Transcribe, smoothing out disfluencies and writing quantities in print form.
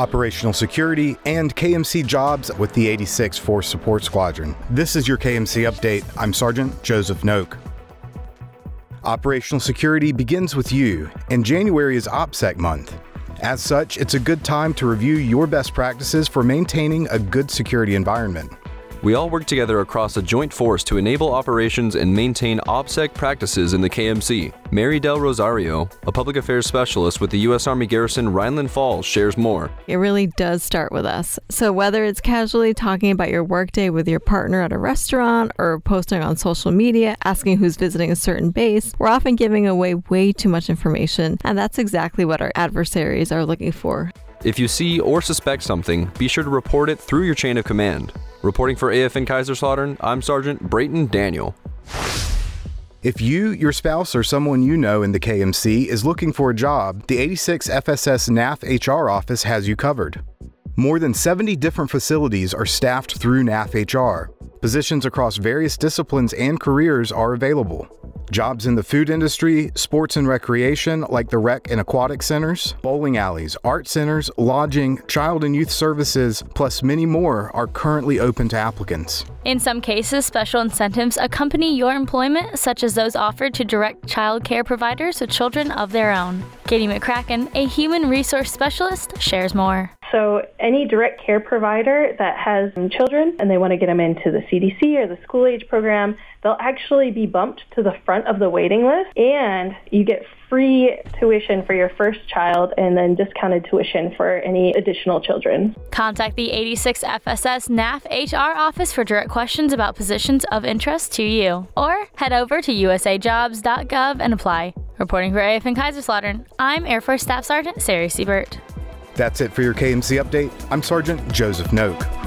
operational security, and KMC jobs with the 86th Force Support Squadron. This is your KMC update. I'm Sergeant Joseph Noak. Operational security begins with you, and January is OPSEC month. As such, it's a good time to review your best practices for maintaining a good security environment. We all work together across a joint force to enable operations and maintain OPSEC practices in the KMC. Mary Del Rosario, a public affairs specialist with the U.S. Army Garrison Rhineland Falls, shares more. It really does start with us. So whether it's casually talking about your workday with your partner at a restaurant or posting on social media, asking who's visiting a certain base, we're often giving away way too much information, and that's exactly what our adversaries are looking for. If you see or suspect something, be sure to report it through your chain of command. Reporting for AFN Kaiserslautern, I'm Sergeant Brayton Daniel. If you, your spouse, or someone you know in the KMC is looking for a job, the 86 FSS NAF HR office has you covered. More than 70 different facilities are staffed through NAF HR. Positions across various disciplines and careers are available. Jobs in the food industry, sports and recreation like the rec and aquatic centers, bowling alleys, art centers, lodging, child and youth services, plus many more are currently open to applicants. In some cases, special incentives accompany your employment, such as those offered to direct child care providers with children of their own. Katie McCracken, a human resource specialist, shares more. So any direct care provider that has children and they want to get them into the CDC or the school age program, they'll actually be bumped to the front of the waiting list, and you get free tuition for your first child and then discounted tuition for any additional children. Contact the 86 FSS NAF HR office for direct questions about positions of interest to you, or head over to usajobs.gov and apply. Reporting for AFN Kaiserslautern, I'm Air Force Staff Sergeant Sari Siebert. That's it for your KMC update. I'm Sergeant Joseph Noak.